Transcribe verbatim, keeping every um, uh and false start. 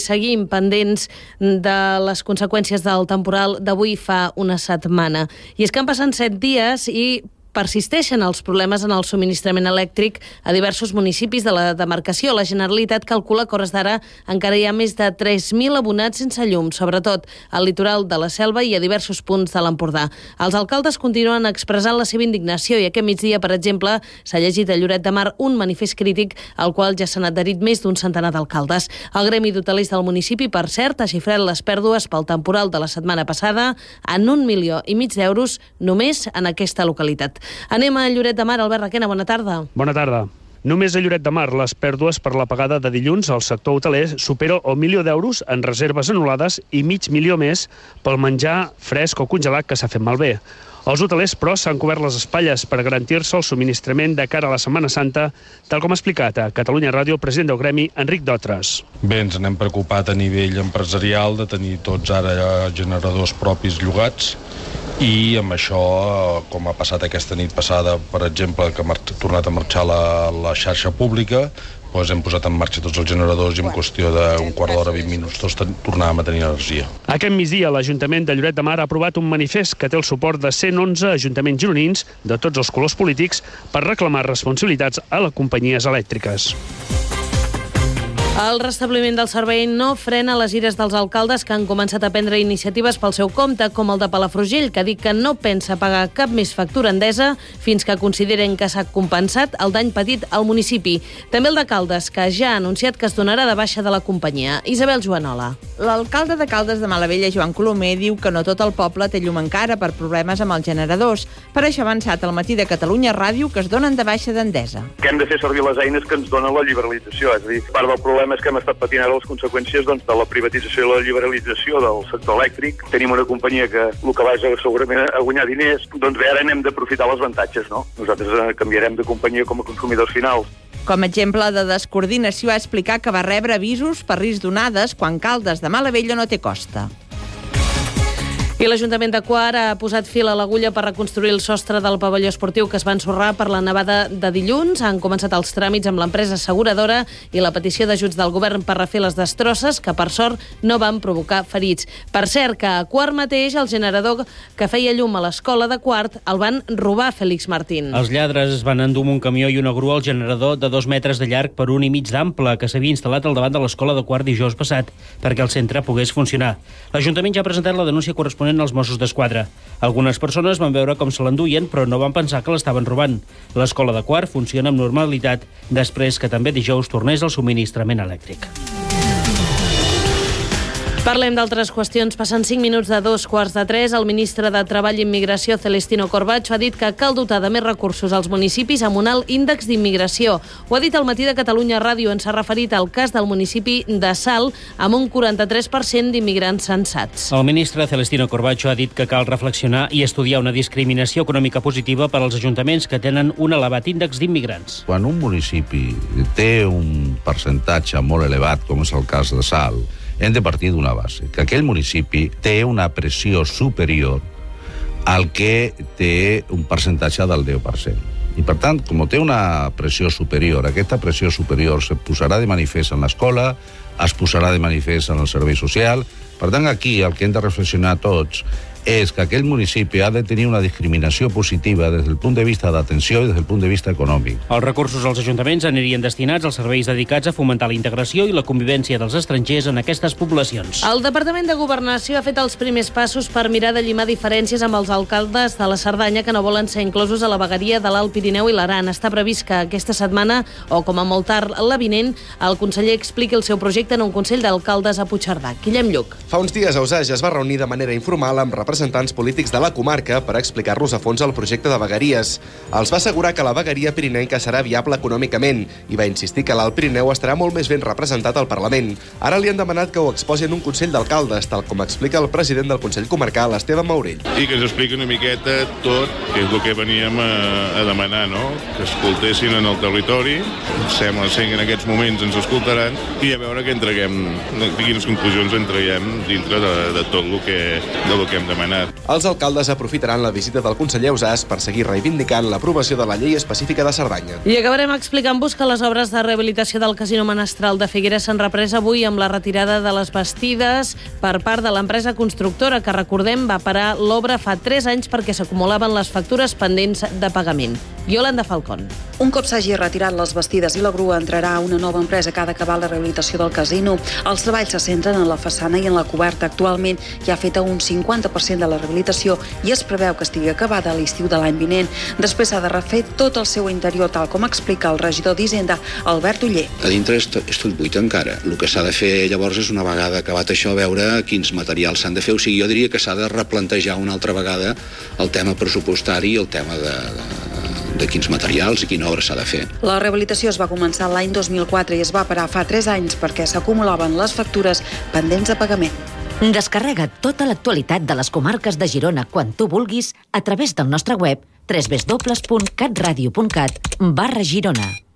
seguim pendents de les conseqüències del temporal d'avui fa una setmana. I és que han passat set dies i persisteixen els problemes en el subministrament elèctric a diversos municipis de la demarcació. La Generalitat calcula que a hores d'ara encara hi ha més de tres mil abonats sense llum, sobretot al litoral de la Selva i a diversos punts de l'Empordà. Els alcaldes continuen expressant la seva indignació i aquest migdia, per exemple, s'ha llegit a Lloret de Mar un manifest crític al qual ja s'han adherit més d'un centenar d'alcaldes. El gremi d'hotelers del municipi, per cert, ha xifrat les pèrdues pel temporal de la setmana passada en un milió i mig d'euros només en aquesta localitat. Anem a Lloret de Mar. Albert Requena, bona tarda. Bona tarda. Només a Lloret de Mar, les pèrdues per la pagada de dilluns al sector hoteler supera el milió d'euros en reserves anul·lades i mig milió més pel menjar fresc o congelat que s'ha fet malbé. Els hotelers, però, s'han cobert les espatlles per garantir-se el subministrament de cara a la Setmana Santa, tal com ha explicat a Catalunya Ràdio el president del gremi, Enric Dotres. Bé, ens n'hem preocupat a nivell empresarial de tenir tots ara generadors propis llogats, i amb això, com ha passat aquesta nit passada, per exemple, que ha tornat a marxar la, la xarxa pública, doncs hem posat en marxa tots els generadors i en qüestió d'un quart d'hora, vint minuts, tots tornàvem a tenir energia. Aquest migdia, l'Ajuntament de Lloret de Mar ha aprovat un manifest que té el suport de cent onze ajuntaments gironins de tots els colors polítics per reclamar responsabilitats a les companyies elèctriques. El restabliment del servei no frena les ires dels alcaldes que han començat a prendre iniciatives pel seu compte, com el de Palafrugell, que ha dit que no pensa pagar cap més factura Endesa fins que consideren que s'ha compensat el dany patit al municipi. També el de Caldes, que ja ha anunciat que es donarà de baixa de la companyia. Isabel Joanola. L'alcalde de Caldes de Malavella, Joan Colomer, diu que no tot el poble té llum encara per problemes amb els generadors. Per això ha avançat al matí de Catalunya Ràdio que es donen de baixa d'Endesa. Que hem de fer servir les eines que ens dona la liberalització. És a dir, part del problema és que hem estat patint ara les conseqüències doncs, de la privatització i la liberalització del sector elèctric. Tenim una companyia que el que va és segurament a guanyar diners, doncs bé, ara n'hem d'aprofitar els avantatges, no? Nosaltres canviarem de companyia com a consumidors finals. Com a exemple de descoordinació, ha explicat que va rebre avisos per risc d'onades quan Caldes de Malavella no té costa. I l'Ajuntament de Quart ha posat fil a l'agulla per reconstruir el sostre del pavelló esportiu que es va ensorrar per la nevada de dilluns. Han començat els tràmits amb l'empresa asseguradora i la petició d'ajuts del govern per refer les destrosses, que per sort no van provocar ferits. Per cert, que a Quart mateix el generador que feia llum a l'escola de Quart el van robar, Félix Martín. Els lladres es van endur amb un camió i una grua al generador de dos metres de llarg per un i mig d'ample que s'havia instal·lat al davant de l'escola de Quart dijous passat perquè el centre pogués funcionar. L'Ajuntament ja ha presentat la denúncia corresponent als Mossos d'Esquadra. Algunes persones van veure com se l'enduien, però no van pensar que l'estaven robant. L'escola de Quart funciona amb normalitat després que també dijous tornés el subministrament elèctric. Parlem d'altres qüestions. Passen cinc minuts de dos quarts de tres. El ministre de Treball i Immigració, Celestino Corbacho, ha dit que cal dotar de més recursos als municipis amb un alt índex d'immigració. Ho ha dit al matí de Catalunya Ràdio. Ens ha referit al cas del municipi de Salt, amb un quaranta-tres per cent d'immigrants censats. El ministre Celestino Corbacho ha dit que cal reflexionar i estudiar una discriminació econòmica positiva per als ajuntaments que tenen un elevat índex d'immigrants. Quan un municipi té un percentatge molt elevat, com és el cas de Salt, hem de partir d'una base, que aquell municipi té una pressió superior al que té un percentatge del deu per cent. I, per tant, com té una pressió superior, aquesta pressió superior se posarà de manifest en l'escola, es posarà de manifest en el servei social. Per tant, aquí el que hem de reflexionar tots és que aquell municipi ha de tenir una discriminació positiva des del punt de vista d'atenció i des del punt de vista econòmic. Els recursos als ajuntaments anirien destinats als serveis dedicats a fomentar la integració i la convivència dels estrangers en aquestes poblacions. El Departament de Governació ha fet els primers passos per mirar de llimar diferències amb els alcaldes de la Cerdanya que no volen ser inclosos a la vegueria de l'Alt Pirineu i l'Aran. Està previst que aquesta setmana, o com a molt tard l'avinent, el conseller expliqui el seu projecte en un Consell d'Alcaldes a Puigcerdà. Guillem Lluc. Fa uns dies Ausàs ja es va reunir de manera informal amb representants polítics de la comarca per explicar-los a fons el projecte de vegueries. Els va assegurar que la vegueria pirinenca serà viable econòmicament i va insistir que l'Alt Pirineu estarà molt més ben representat al Parlament. Ara li han demanat que ho exposi en un Consell d'Alcaldes, tal com explica el president del Consell Comarcal, Esteve Maurell. I que ens expliqui una miqueta tot, que és el que veníem a, a demanar, no? Que escoltessin en el territori, sembla ser que en aquests moments ens escoltaran, i a veure què entreguem, quines conclusions entreguem dintre de, de tot el que, de lo que hem demanat. demanat. Els alcaldes aprofitaran la visita del conseller Ausàs per seguir reivindicant l'aprovació de la llei específica de Cerdanya. I acabarem explicant-vos que les obres de rehabilitació del Casino Menestral de Figueres s'han reprès avui amb la retirada de les bastides per part de l'empresa constructora, que, recordem, va parar l'obra fa tres anys perquè s'acumulaven les factures pendents de pagament. Yolanda Falcón. Un cop s'hagi retirat les bastides i la grua, entrarà una nova empresa que ha d'acabar la rehabilitació del casino. Els treballs se centren en la façana i en la coberta. Actualment ja ha fet un cinquanta per cent de la rehabilitació i es preveu que estigui acabada a l'estiu de l'any vinent. Després s'ha de refer tot el seu interior, tal com explica el regidor d'Hisenda, Albert Oller. A dintre és tot, és tot buit encara. El que s'ha de fer llavors és, una vegada acabat això, veure quins materials s'han de fer. O sigui, jo diria que s'ha de replantejar una altra vegada el tema pressupostari i el tema de, de, de quins materials i quina obra s'ha de fer. La rehabilitació es va començar l'any dos mil quatre i es va parar fa tres anys perquè s'acumulaven les factures pendents de pagament. Descarrega tota l'actualitat de les comarques de Girona quan tu vulguis a través del nostre web w w w punt catradio punt cat barra Girona.